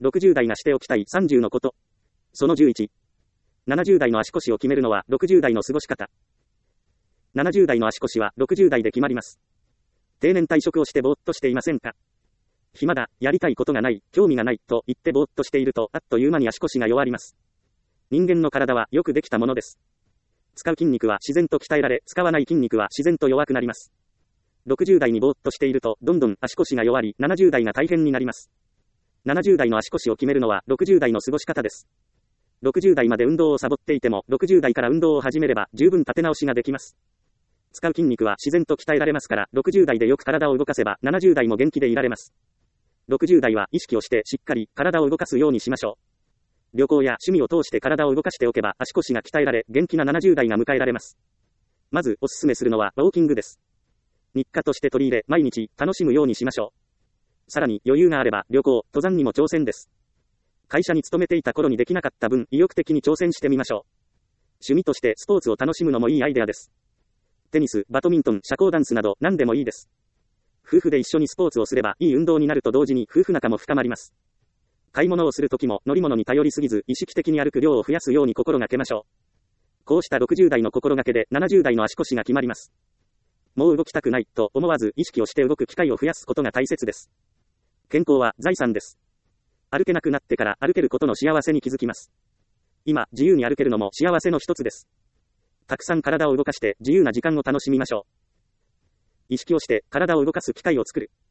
60代がしておきたい30のこと。その11。70代の足腰を決めるのは60代の過ごし方。70代の足腰は60代で決まります。定年退職をしてぼーっとしていませんか？暇だ、やりたいことがない、興味がない、と言ってぼーっとしていると、あっという間に足腰が弱ります。人間の体はよくできたものです。使う筋肉は自然と鍛えられ、使わない筋肉は自然と弱くなります。60代にぼーっとしていると、どんどん足腰が弱り、70代が大変になります。70代の足腰を決めるのは、60代の過ごし方です。60代まで運動をサボっていても、60代から運動を始めれば、十分立て直しができます。使う筋肉は自然と鍛えられますから、60代でよく体を動かせば、70代も元気でいられます。60代は意識をしてしっかり体を動かすようにしましょう。旅行や趣味を通して体を動かしておけば足腰が鍛えられ、元気な70代が迎えられます。まずおすすめするのはウォーキングです。日課として取り入れ、毎日楽しむようにしましょう。さらに余裕があれば旅行、登山にも挑戦です。会社に勤めていた頃にできなかった分、意欲的に挑戦してみましょう。趣味としてスポーツを楽しむのもいいアイデアです。テニス、バドミントン、社交ダンスなど何でもいいです。夫婦で一緒にスポーツをすればいい運動になると同時に夫婦仲も深まります。買い物をするときも乗り物に頼りすぎず意識的に歩く量を増やすように心がけましょう。こうした60代の心がけで70代の足腰が決まります。もう動きたくないと思わず意識をして動く機会を増やすことが大切です。健康は財産です。歩けなくなってから歩けることの幸せに気づきます。今、自由に歩けるのも幸せの一つです。たくさん体を動かして自由な時間を楽しみましょう。意識をして体を動かす機会を作る。